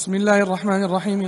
بسم الله الرحمن الرحيم.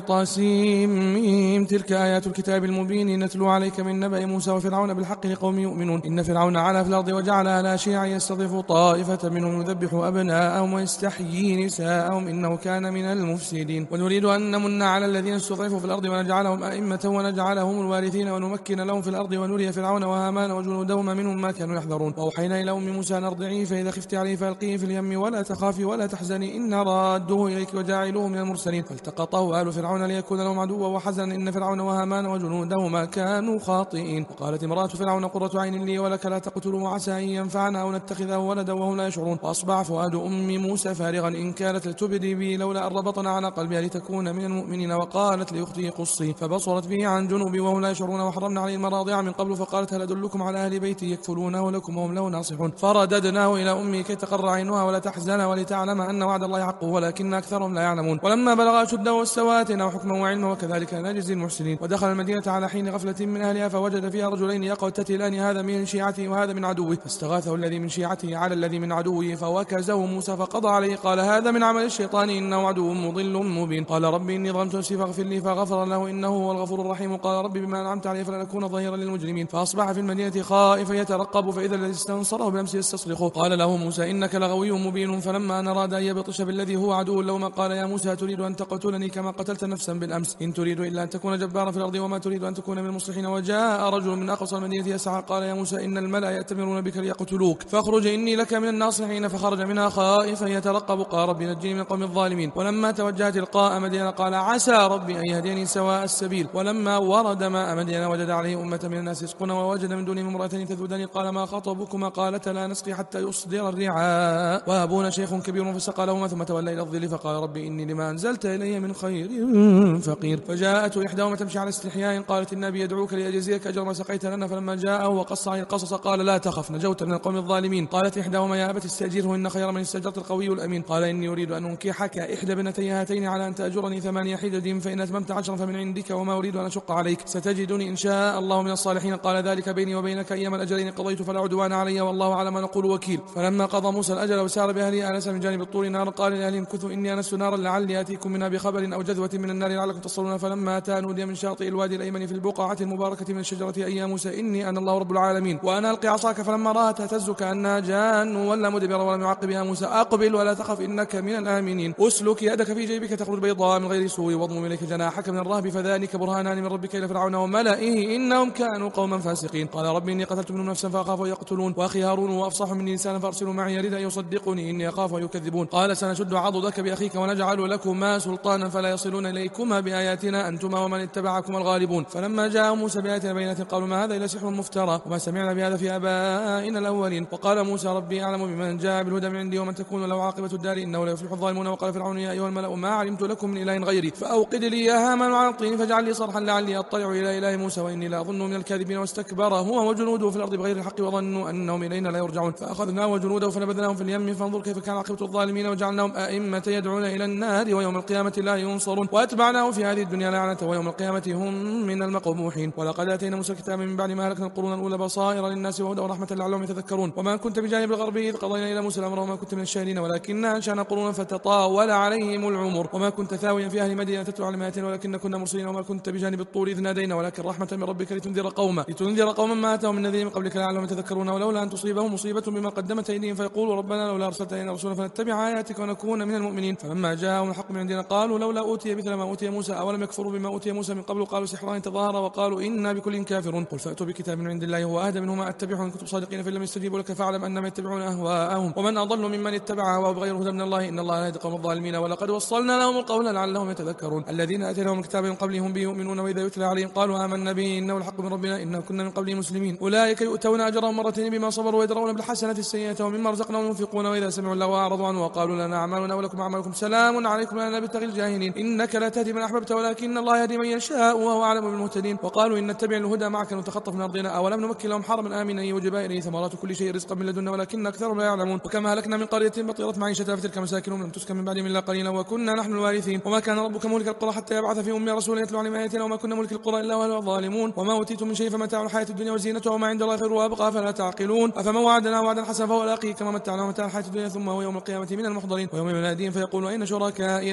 طاسيم. تلك آيات الكتاب المبين نتلو عليك من نبأ موسى وفرعون بالحق لقوم يؤمنون. إن فرعون علا في الأرض وجعل أهلها شيعا يستضعف طائفة منهم يذبح أبناءهم ويستحيي نساءهم إنه كان من المفسدين. ونريد أن نمن على الذين استضعفوا في الأرض ونجعلهم أئمة ونجعلهم الوارثين ونمكن لهم في الأرض ونري فرعون وهامان وجنودهما منهم ما كانوا يحذرون. وأوحينا إلى أم موسى أن أرضعيه فإذا خفت عليه فألقيه في اليم ولا تخافي ولا تحزني إنا رادوه إليك وجاعلوه من المرسلين. فالتقطه آل فرعون ليكون لهم عدوا وحزنا إن فرعون وهامان وجنودهما كانوا خاطئين. وقالت امرأة فرعون قرة عين لي ولك لا تقتلوا عسى أن ينفعنا أو نتخذه ولدا وهم لا يشعرون. وأصبح فؤاد أم موسى فارغا إن كانت لتبدي به لولا أن ربطنا على قلبها لتكون من المؤمنين. وقالت لأخته قصي فبصرت به عن جنوب وهم لا يشعرون. وحرمنا عليه المراضع من قبل فقالت هل أدلكم على أهل بيتي يكفلونه لكم وهم له ناصحون. فرددناه إلى أمه كي تقر عينها ولا تحزن ولتعلم أن وعد الله حق ولكن أكثرهم لا يعلمون. ولما بلغ أشده واستوى آتيناه حكما وعلما وكذلك نجزي المحسنين. ودخل المدينة على حين غفلة من أهلها فوجد فيها رجلين يقتتلان هذا من شيعته وهذا من عدوه فاستغاثه الذي من شيعته على الذي من عدوه فوكزه موسى فقضى عليه قال هذا من عمل الشيطان إنه عدو مضل مبين. قال رب إني ظلمت نفسي فاغفر لي فغفر له إنه هو الغفور الرحيم. قال رب بما أنعمت علي فلن أكون ظهيرا للمجرمين. فأصبح في المدينة خائفا يترقب فإذا الذي استنصره بأمس يستصرخه. قال له موسى إنك لغوي مبين. فلما أن أراد أن يبطش بالذي هو عدو لهما قال يا موسى تريد أن تقتلني كما قتلت نفسا بالأمس إن تريد إلا أن تكون جبارا في الأرض وما تريد أن تكون من المصلحين. وجاء رجل من أقصى المدينة يسعى قال يا موسى إن الملأ يأتمرون بك ليقتلوك فاخرج إني لك من الناصحين. فخرج منها خائفا يترقب قال رب نجني من القوم الظالمين. ولما توجه تلقاء مدين قال عسى ربي أن يهديني سواء السبيل. ولما ورد ماء مدين وجد عليه أمة من الناس يسقون ووجد من دونهم امرأتين تذودان قال ما خطبكما قالتا لا نسقي حتى يصدر الرعاء وأبونا شيخ كبير فسقى لهما ثم تولى إلى الظل فقال ربي إني لما أنزلت إلي من خير فقير. فجاءته إحداهما تمشي على استحياء قالت النبي يدعوك ليجزيك أجر ما سقيت لنا. فلما جاءه وقص عليه القصص قال لا تخف نجوت من القوم الظالمين. قالت إحداهما يا أبت استأجره إن خير من استأجرت القوي الأمين. قال إني أريد أن أنكحك إحدى ابنتي هاتين على أن تأجرني 8 حجج فإن أتممت 10 فمن عندك وما أريد أن أشق عليك ستجدني إن شاء الله من الصالحين. قال ذلك بيني وبينك أيما الأجلين قضيت فلا عدوان علي والله على ما نقول وكيل. فلما قضى موسى الأجل وسار بأهله آنس من جانب الطور نارا قال لأهلهم امكثوا إني آنست نارا لعلي آتيكم منها بخبر أو جذوة من النار لعلكم تصلون. فلما أتى نودي من شاطئ الوادي الأيمن في البقعة المباركة من الشجرة أي يا موسى إني أنا الله رب العالمين وأنا ألقي عصاك. فلما رأها تهتز كأنها جان ولا مدبر ولم يعقبها موسى أقبل ولا تخف إنك من الآمنين. أسلك يدك في جيبك تخرج بيضاء من غير سوء واضمم إليك جناحك من الرهب فذلك برهانان من ربك إلى فرعون وملئه إنهم كانوا قوما فاسقين. قال رب إني قتلت منهم نفسا فأخاف أن يقتلون وأخي هارون وأفصح مني لسانا فأرسلوا معي يريد أن يصدقني إني أخاف أن يكذبون. قال سنشد عضدك بأخيك ونجعل لكما سلطانا فلا يصلون إليكما بآياتنا أنتما ومن اتبعكما الغالبون. فلما جاء موسى بآياتنا بينات قالوا ما هذا إلا سحر مفترى وما سمعنا بهذا في آبائنا الأولين. وقال موسى ربي أعلم بمن جاء بالهدى من عندي ومن تكون له عاقبة الدار إنه لا يفلح الظالمون. وقال فرعون يا أيها الملأ ما علمت لكم من إله غيري فأوقد لي يا هامان على الطين فاجعل لي صرحا لعلي أطلع إلى إله موسى وإني لا أظنه من الكاذبين. واستكبر هو وجنوده في الأرض بغير الحق وظنوا أنهم إلينا لا يرجعون. فأخذناه وجنوده فنبذناهم في اليم فانظر كيف كان عاقبة الظالمين. وجعلناهم أئمة يدعون إلى النار ويوم القيامة لا ينصرون. وأتبعناهم في هذه الدنيا لعنة ويوم القيامة هم من المقبوحين. ولقد آتينا موسى الكتاب من بعد ما أهلكنا القرون الأولى بصائر للناس وهدى ورحمة لعلهم يتذكرون. وما كنت بجانب الغربي إذ قضينا إلى موسى الأمر وما كنت من الشاهدين ولكننا أنشأنا قرونا فتطاول عليهم العمر. وما كنت ثاويا في أهل مدينة تتلو على آياتنا ولكن كنا مرسلين. وما كنت بجانب الطور إذ نادينا ولكن رحمة من ربك لتنذر قوما ما أتاهم من نذير من قبلك لعلهم يتذكرون. ولولا أن تصيبهم مصيبة بما قدمت أيديهم فيقولوا ربنا لولا أرسلت إلينا رسولا فنتبع آياتك ونكون من المؤمنين. فلما جاءهم الحق من عندنا قالوا لولا أوتي مثل ما أوتي موسى أولم يكفروا بما أوتي موسى من قبل قالوا سحران تظاهرا وقالوا إنا بكل كافرون. قل فأتوا بكتاب من عند الله هو أهدى منهما أتبعه إن كنتم صادقين فإن لم يستجيبوا لك فاعلم أنما يتبعون أهواءهم ومن أضل ممن اتبع هواه بغير هدى من الله إن الله لا يهدي القوم الظالمين. ولقد وصلنا لهم القول لعلهم يتذكرون. الذين آتيناهم الكتاب من قبلهم به يؤمنون وإذا يتلى عليهم قالوا آمنا به إنه الحق من ربنا إنا كنا من قبله مسلمين. أولئك يؤتون أجرهم مرتين بما صبروا ويدرؤون بالحسنة السيئة ومما رزقناهم ينفقون وإذا سمعوا اللغو أعرضوا عنه وقالوا لنا أعمالنا ولكم أعمالكم سلام عليكم لا نبتغي الجاهلين إنك لا تهدي من أحببت ولكن الله يهدي من يشاء وهو أعلم بالمهتدين. وقالوا إن نتبع الهدى معك نتخطف من أرضنا أولم نمكن لهم حرما آمنا يوجب إليه ثمرات كل شيء رزقا من لدنا ولكن أكثرهم لا يعلمون. وكما هلكنا من قرية بطيرت معيشتها فتلك مساكنهم لم تسكن من بعدهم إلا قليلا وكنا نحن الوارثين. وما كان ربك مهلك القرى حتى يبعث في أمها رسولا يتلو عليهم آياتنا وما كنا ملك القرى إلا وأهلها ظالمون. وما أوتيتم من شيء فمتاع الحياة الدنيا وزينتها وما عند الله خير وأبقى فلا تعقلون. أفمن وعدنا وعدا حسنا فهو لاقيه كما متعناه متاع الحياة الدنيا ثم هو يوم القيامة من المحضرين. ويوم يناديهم فيقول أين شركائي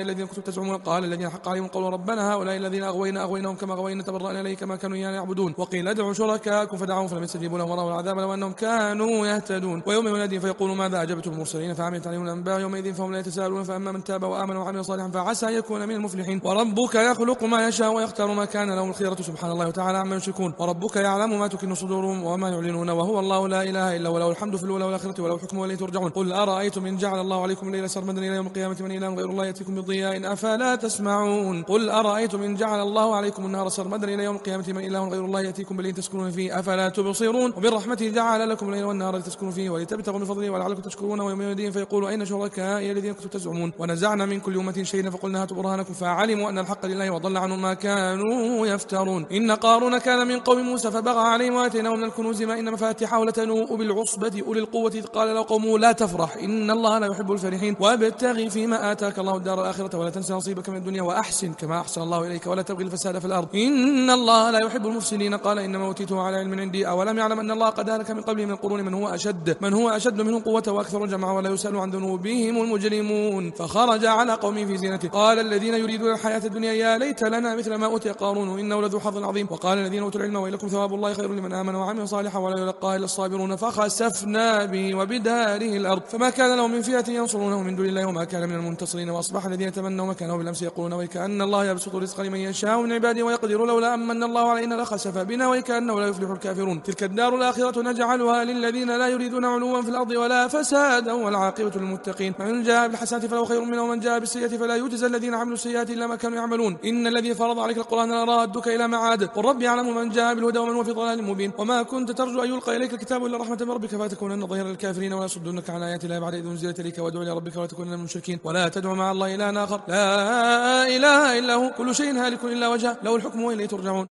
الذين كنتم تزعمون قال الذين حق عليهم القول ربنا هؤلاء الذين أغويناهم كما أغوينا تبرأنا إليك ما كانوا إيانا يعبدون وقيل ادعوا شركاءكم فدعوهم فلم يستجيبوا لهم ورأوا العذاب لو أنهم كانوا يهتدون ويوم ينادي فيقول ماذا أجبتم المرسلين فعملت عليهم الأنباء يومئذ فهم لا يتساءلون فأما من تاب وآمن وعمل صالحا فعسى أن يكون من المفلحين وربك يخلق ما يشاء ويختار ما كان لهم الخيرة سبحان الله وتعالى عما يشركون وربك يعلم ما تكن صدورهم وما يعلنون وهو الله لا إله إلا هو له الحمد في الأولى والآخرة وله الحكم وإليه ترجعون قل أرأيتم إن جعل الله عليكم الليل سرمدا إلى يوم القيامة من إله غير الله يأتيكم بضياء أفلا تسمعون قل أرأيتم إن جعل الله عليكم النهار سرمدا إلى يوم القيامة من إله غير الله يأتيكم بليل تسكنون فيه أفلا تبصرون وبرحمته جعل لكم الليل والنهار لتسكنوا فيه ولتبتغوا من فضله ولعلكم تشكرون ويوم يناديهم فيقولوا أين شركائي الذين كنتم تزعمون ونزعنا من كل أمة شهيدا فقلنا هاتوا برهانكم فعلموا أن الحق لله وضل عنهم ما كانوا يفترون إن قارون كان من قوم موسى فبغى عليهم وآتيناه من الكنوز ما إن مفاتحه لتنوء بالعصبة أولي القوة إذ قال له قومه لا تفرح إن الله لا يحب الفرحين وابتغي فيما آتاك الله الدار الآخرة ولا تنس نصيبك من الدنيا وأحسن كما أحسن الله إليك ولا تبغي الفساد في الأرض إن الله لا يحب المفسدين قال إنما أوتيته على علم عندي أولم يعلم أن الله قد أهلك من قبله من القرون من هو أشد منه قوة وأكثر جمعا ولا يسأل عن ذنوبهم المجرمون فخرج على قومه في زينته قال الذين يريدون الحياة الدنيا يا ليت لنا مثل ما أوتي قارون إنه لذو حظ عظيم وقال الذين أوتوا العلم ويلكم ثواب الله خير لمن آمن وعمل صالحا ولا يلقاها إلا الصابرون فخسفنا به وبداره الأرض فما كان له من فئة ينصرونه من دون الله وما كان من المنتصرين وأصبح الذين تمنوا مكانه بالأمس يقولون ويكأن الله يبسط الرزق لمن يشاء من عباده ويقدر لولا أمن الله علينا لخسف بنا ويكأنه لا يفلح الكافرون تلك الدار الآخرة نجعلها للذين لا يريدون علوا في الأرض ولا فسادا والعاقبة للمتقين من جاء بالحسنة فله خير منه ومن جاء بالسيئة فلا يجزى الذين عملوا السيئات إلا ما كانوا يعملون إن الذي فرض عليك القرآن لرادك إلى معاد قل رب يعلم من جاء بالهدى ومن هو في ضلال مبين وما كنت ترجو أن يلقى إليك الكتاب إلا رحمة من ربك فتكونن ظهيرا للكافرين ولا يصدونك عن آيات الله بعد إذ أنزلت إليك وادع إلى ربك ولا تكونن من المشركين ولا تدع مع الله إلها آخر لا إله إلا هو كل شيء هالك إلا وجهه له الحكم وإليه ترجعون.